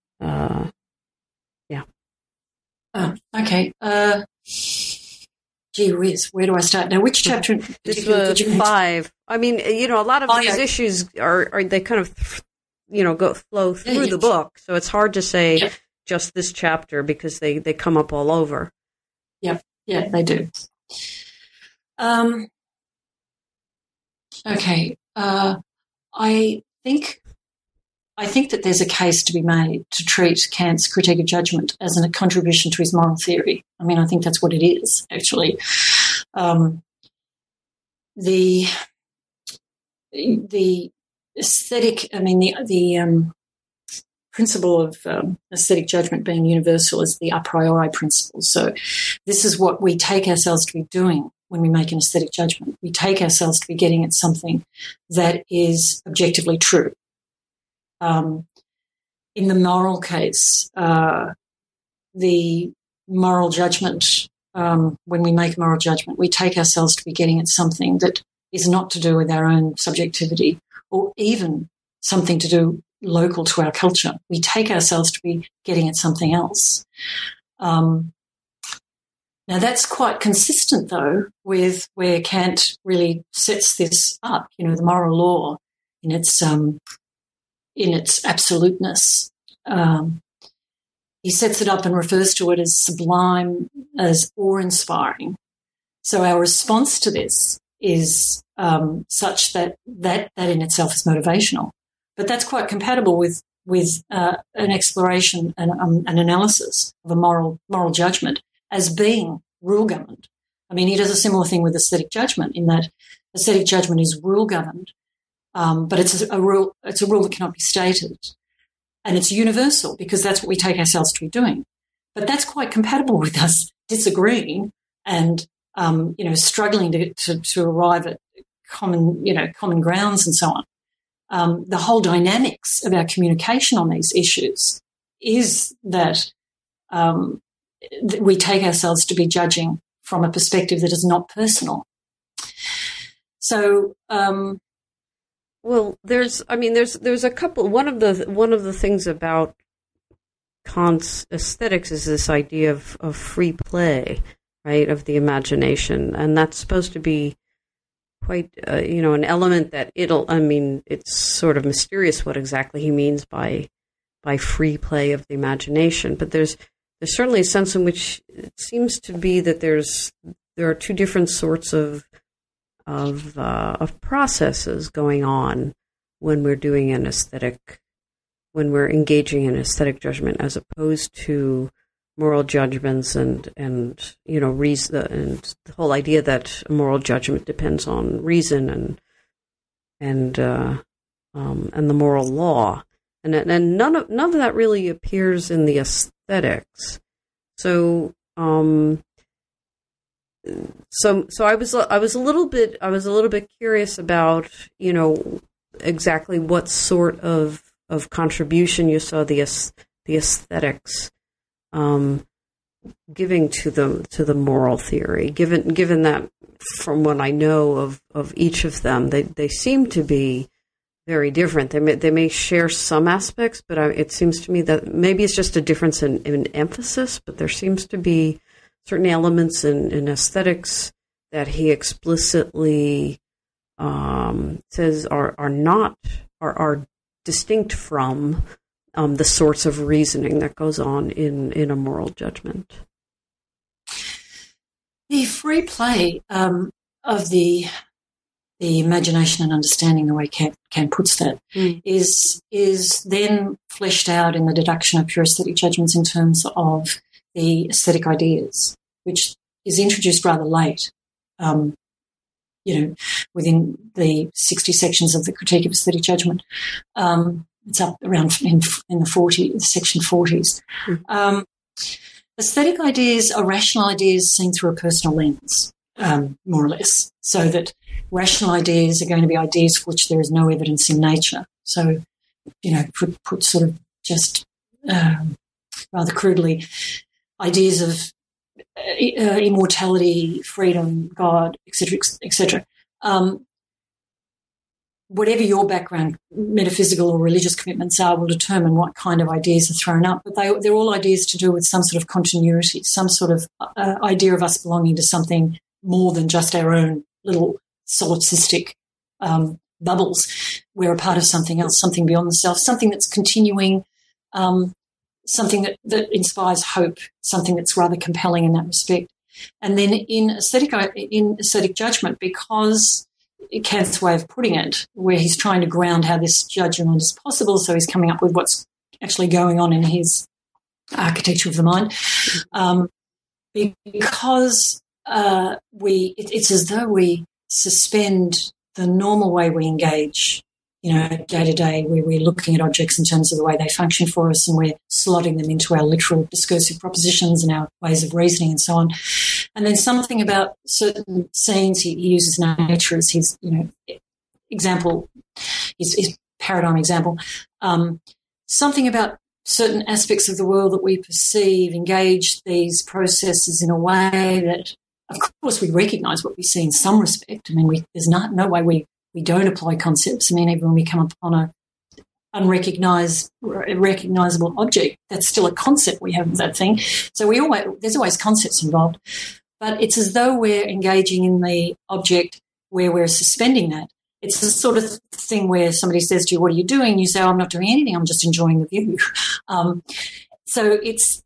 Okay. Gee whiz, where do I start? Now, which chapter? This was 5. I mean, a lot of these issues are they kind of flow through the book, so it's hard to say just this chapter because they come up all over. Yeah, they do. Okay, I think that there's a case to be made to treat Kant's Critique of Judgment as a contribution to his moral theory. I mean, I think that's what it is, actually. The aesthetic, the principle of aesthetic judgment being universal is the a priori principle. So this is what we take ourselves to be doing when we make an aesthetic judgment. We take ourselves to be getting at something that is objectively true. In the moral case, the moral judgment, when we make a moral judgment, we take ourselves to be getting at something that is not to do with our own subjectivity or even something to do local to our culture. We take ourselves to be getting at something else. Now, that's quite consistent, though, with where Kant really sets this up, the moral law in its absoluteness. He sets it up and refers to it as sublime, as awe-inspiring. So our response to this is such that in itself is motivational. But that's quite compatible with an exploration and an analysis of a moral judgment as being rule-governed. I mean, he does a similar thing with aesthetic judgment in that aesthetic judgment is rule-governed, but it's a rule that cannot be stated. And it's universal because that's what we take ourselves to be doing. But that's quite compatible with us disagreeing and struggling to arrive at common grounds and so on. The whole dynamics of our communication on these issues is that we take ourselves to be judging from a perspective that is not personal. So, well, there's a couple. One of the things about Kant's aesthetics is this idea of free play, right, of the imagination, and that's supposed to be quite, an element that it's sort of mysterious what exactly he means by free play of the imagination, but there's certainly a sense in which it seems to be that there are two different sorts of processes going on when we're doing when we're engaging in aesthetic judgment, as opposed to moral judgments and reason, and the whole idea that a moral judgment depends on reason and the moral law, and none of that really appears in the aesthetics. So I was a little bit curious about exactly what sort of contribution you saw the aesthetics giving to the moral theory. Given that, from what I know of each of them, they seem to be very different. They may share some aspects, but it seems to me that maybe it's just a difference in emphasis. But there seems to be certain elements in aesthetics that he explicitly says are distinct from the sorts of reasoning that goes on in a moral judgment. The free play of the imagination and understanding, the way Kant puts that, is then fleshed out in the deduction of pure aesthetic judgments in terms of the aesthetic ideas, which is introduced rather late, within the 60 sections of the Critique of Aesthetic Judgment. It's up around in the section 40s. Aesthetic ideas are rational ideas seen through a personal lens, more or less, so that rational ideas are going to be ideas for which there is no evidence in nature. So, put sort of just rather crudely, ideas of immortality, freedom, God, etc., etc. Whatever your background, metaphysical or religious commitments are, will determine what kind of ideas are thrown up. But they're all ideas to do with some sort of continuity, some sort of idea of us belonging to something more than just our own little solipsistic bubbles. We're a part of something else, something beyond the self, something that's continuing, something that inspires hope, something that's rather compelling in that respect. And then in aesthetic judgment, because Kant's way of putting it, where he's trying to ground how this judgment is possible, so he's coming up with what's actually going on in his architecture of the mind, because it's as though we suspend the normal way we engage, day to day, where we're looking at objects in terms of the way they function for us, and we're slotting them into our literal discursive propositions and our ways of reasoning and so on. And then something about certain scenes, he uses nature as his, example, his paradigm example. Something about certain aspects of the world that we perceive engage these processes in a way that, of course, we recognise what we see in some respect. I mean, there's no way we don't apply concepts. I mean, even when we come upon a recognisable object, that's still a concept we have of that thing. So there's always concepts involved. But it's as though we're engaging in the object where we're suspending that. It's the sort of thing where somebody says to you, "What are you doing?" You say, "Oh, I'm not doing anything. I'm just enjoying the view." So it's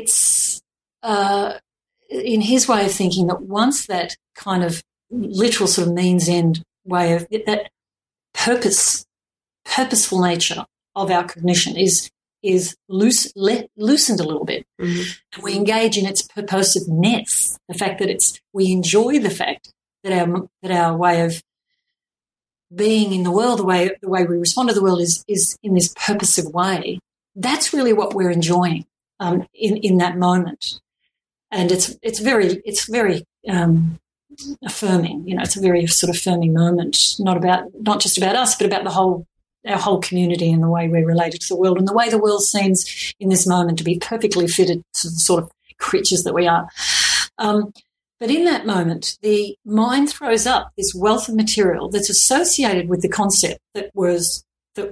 in his way of thinking that once that kind of literal sort of means end way of that purposeful nature of our cognition is loosened a little bit, and we engage in its purposiveness. The fact that we enjoy the fact that our way of being in the world, the way we respond to the world is in this purposive way. That's really what we're enjoying in that moment, and it's very affirming. It's a very sort of affirming moment, not just about us, but about our whole community and the way we're related to the world, and the way the world seems in this moment to be perfectly fitted to the sort of creatures that we are. But in that moment, the mind throws up this wealth of material that's associated with the concept that was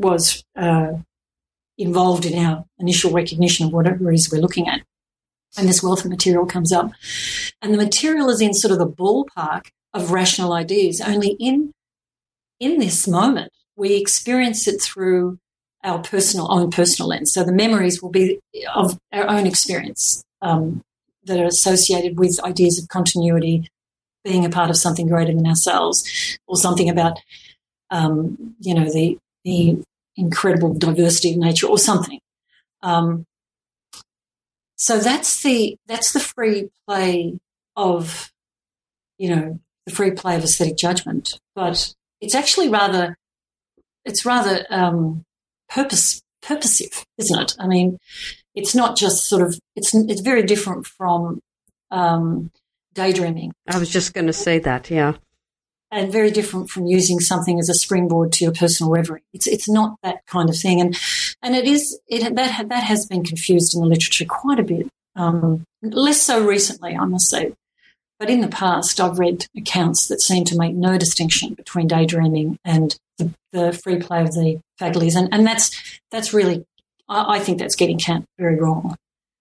involved in our initial recognition of whatever it is we're looking at. And this wealth of material comes up. And the material is in sort of the ballpark of rational ideas. Only in this moment, we experience it through our own personal lens. So the memories will be of our own experience that are associated with ideas of continuity, being a part of something greater than ourselves, or something about, the incredible diversity of nature, or something. So that's the free play of, the free play of aesthetic judgment. But it's actually rather purposive, isn't it? I mean, it's not just sort of, it's very different from daydreaming. I was just going to say that, yeah. And very different from using something as a springboard to your personal reverie. It's not that kind of thing, and that has been confused in the literature quite a bit. Less so recently, I must say, but in the past, I've read accounts that seem to make no distinction between daydreaming and the free play of the faculties, and that's really, I think that's getting Kant very wrong.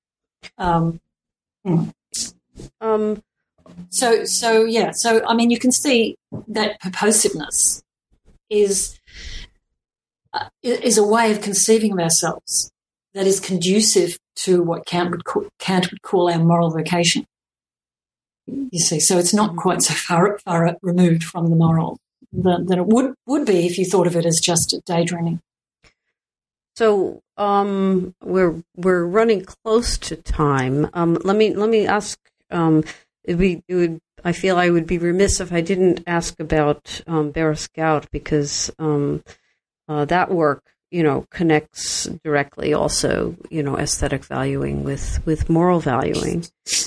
So I mean, you can see that purposiveness is a way of conceiving of ourselves that is conducive to what Kant would call our moral vocation. You see, so it's not quite so far removed from the moral than it would be if you thought of it as just daydreaming. So we're running close to time. Let me ask. I feel I would be remiss if I didn't ask about Berescout, because that work, connects directly also, aesthetic valuing with moral valuing.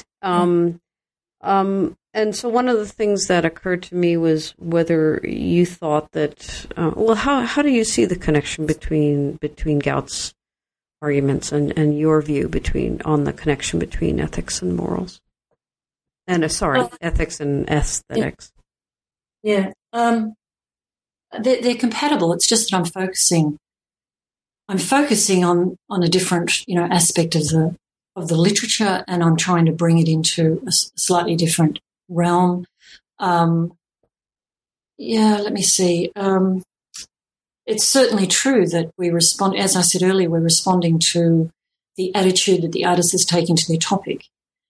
And so one of the things that occurred to me was whether you thought that, how do you see the connection between Gaut's arguments and your view on the connection between ethics and morals? And ethics and aesthetics. Yeah. They're compatible. It's just that I'm focusing on a different, aspect of the literature, and I'm trying to bring it into a slightly different realm. Let me see. It's certainly true that we respond, as I said earlier, we're responding to the attitude that the artist is taking to their topic.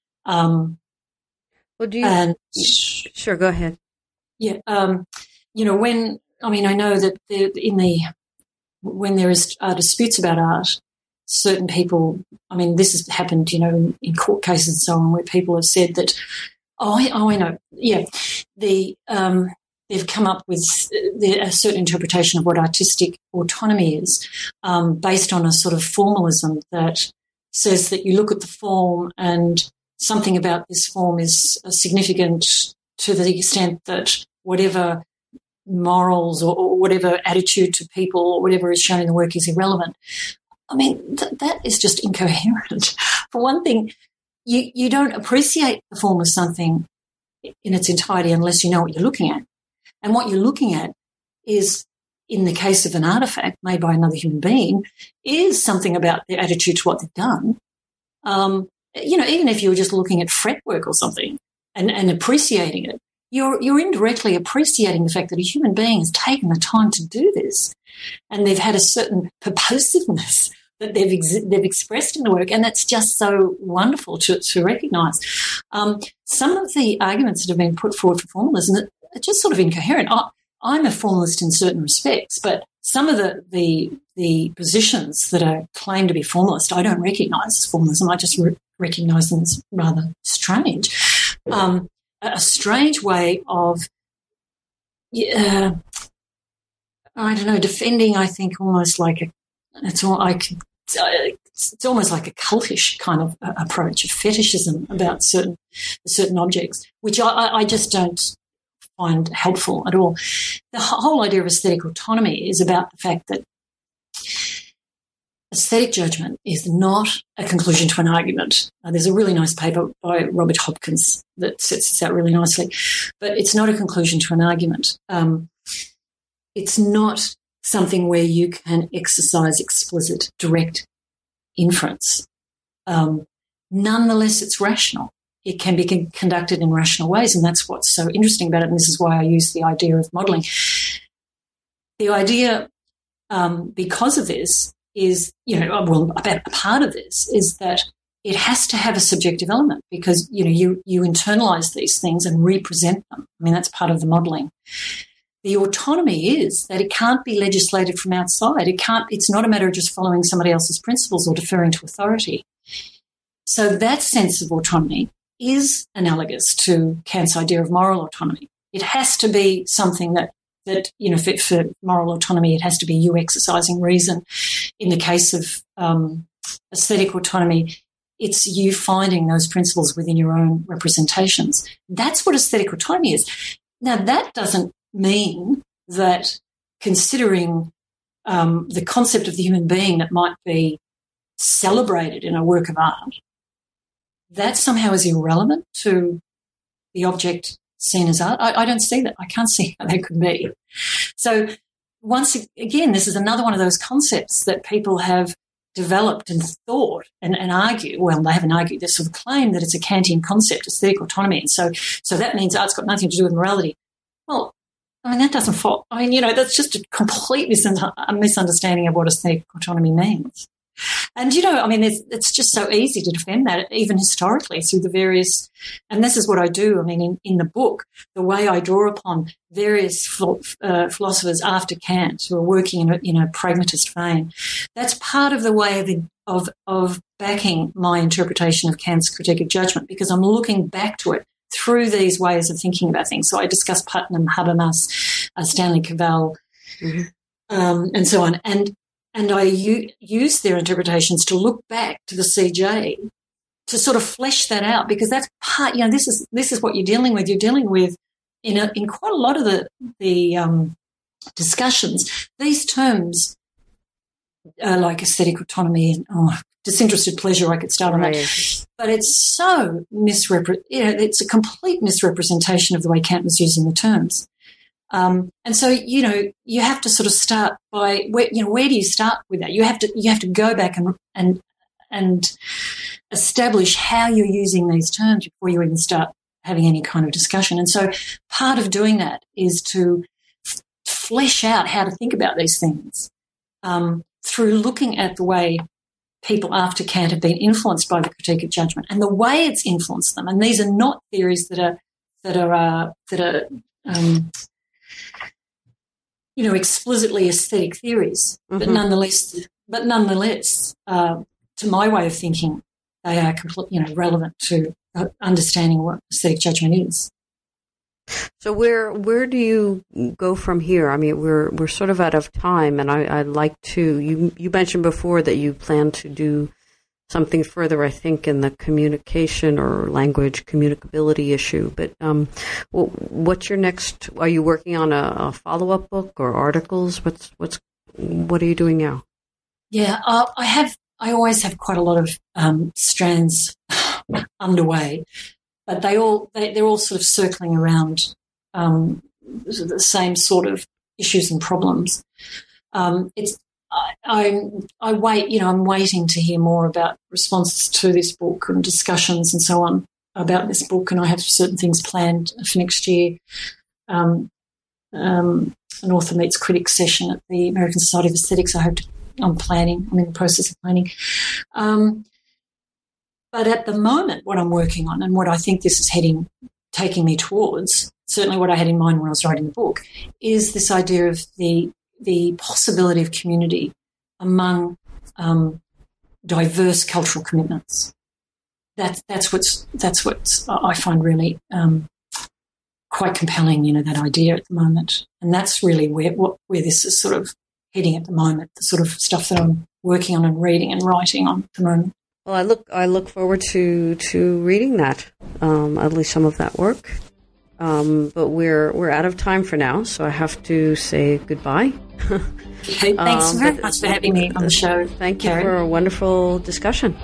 Sure, go ahead. Yeah. I know that when there is disputes about art, certain people, this has happened, in court cases and so on, where people have said that, I know, yeah, they've come up with a certain interpretation of what artistic autonomy is, based on a sort of formalism that says that you look at the form and something about this form is significant to the extent that whatever morals or whatever attitude to people or whatever is shown in the work is irrelevant. That is just incoherent. For one thing, you don't appreciate the form of something in its entirety unless you know what you're looking at. And what you're looking at is, in the case of an artifact made by another human being, is something about their attitude to what they've done. Even if you were just looking at fretwork or something and appreciating it, you're indirectly appreciating the fact that a human being has taken the time to do this, and they've had a certain purposiveness that they've expressed in the work, and that's just so wonderful to recognise. Some of the arguments that have been put forward for formalism are just sort of incoherent. I'm a formalist in certain respects, but some of the positions that are claimed to be formalist, I don't recognise as formalism. I just recognise them as rather strange. A strange way of, defending, I think, almost like it's almost like a cultish kind of approach, of fetishism about certain objects, which I just don't find helpful at all. The whole idea of aesthetic autonomy is about the fact that aesthetic judgment is not a conclusion to an argument. There's a really nice paper by Robert Hopkins that sets this out really nicely, but it's not a conclusion to an argument. It's not something where you can exercise explicit, direct inference. Nonetheless, it's rational. It can be conducted in rational ways, and that's what's so interesting about it, and this is why I use the idea of modelling. The idea, because of this, is, a part of this is that it has to have a subjective element, because, you internalise these things and represent them. I mean, that's part of the modelling. The autonomy is that it can't be legislated from outside. It's not a matter of just following somebody else's principles or deferring to authority. So that sense of autonomy is analogous to Kant's idea of moral autonomy. It has to be something that for moral autonomy, it has to be you exercising reason. In the case of aesthetic autonomy, it's you finding those principles within your own representations. That's what aesthetic autonomy is. Now, that doesn't mean that considering the concept of the human being that might be celebrated in a work of art, that somehow is irrelevant to the object seen as art. I don't see that. I can't see how that could be. So once again, this is another one of those concepts that people have developed and thought and argue. Well, they haven't argued. They sort of claim that it's a Kantian concept, aesthetic autonomy. And so that means art's got nothing to do with morality. Well, I mean, that doesn't fall. I mean, that's just a complete misunderstanding of what aesthetic autonomy means. And, it's just so easy to defend that, even historically, through the various, and this is what I do. I mean, in the book, the way I draw upon various philosophers after Kant who are working in a pragmatist vein, that's part of the way of backing my interpretation of Kant's Critique of Judgment, because I'm looking back to it through these ways of thinking about things. So I discuss Putnam, Habermas, Stanley Cavell, and so on. And I use their interpretations to look back to the CJ to sort of flesh that out, because that's part. This is what you're dealing with. You're dealing with in quite a lot of the discussions. These terms like aesthetic autonomy and disinterested pleasure. I could start on that, but it's so it's a complete misrepresentation of the way Kant was using the terms. And so, you have to sort of start by where do you start with that? You have to go back and establish how you're using these terms before you even start having any kind of discussion. And so part of doing that is to flesh out how to think about these things through looking at the way people after Kant have been influenced by the Critique of Judgment and the way it's influenced them. And these are not theories that are explicitly aesthetic theories, but nonetheless, to my way of thinking, they are relevant to understanding what aesthetic judgment is. So where do you go from here? I mean, we're sort of out of time, and I'd like to. You mentioned before that you plan to do something further, I think, in the communication or language communicability issue. But what's your next? Are you working on a follow-up book or articles? What are you doing now? Yeah, I always have quite a lot of strands underway, but they're all sort of circling around the same sort of issues and problems. I wait, I'm waiting to hear more about responses to this book and discussions and so on about this book, and I have certain things planned for next year. An author meets critics session at the American Society of Aesthetics. I'm in the process of planning. But at the moment, what I'm working on and what I think this is taking me towards, certainly what I had in mind when I was writing the book, is this idea of the possibility of community among diverse cultural commitments. That's what I find really quite compelling. That idea at the moment, and that's really where this is sort of heading at the moment, the sort of stuff that I'm working on and reading and writing on at the moment. Well, I look forward to reading that, at least some of that work. But we're out of time for now, so I have to say goodbye. Okay, thanks very much for having me on the show. Thank you for a wonderful discussion.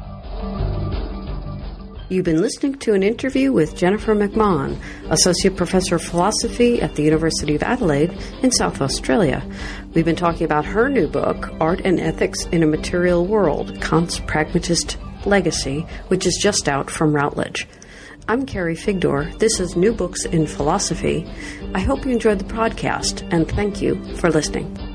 You've been listening to an interview with Jennifer McMahon, Associate Professor of Philosophy at the University of Adelaide in South Australia. We've been talking about her new book, Art and Ethics in a Material World, Kant's Pragmatist Legacy, which is just out from Routledge. I'm Carrie Figdor. This is New Books in Philosophy. I hope you enjoyed the podcast, and thank you for listening.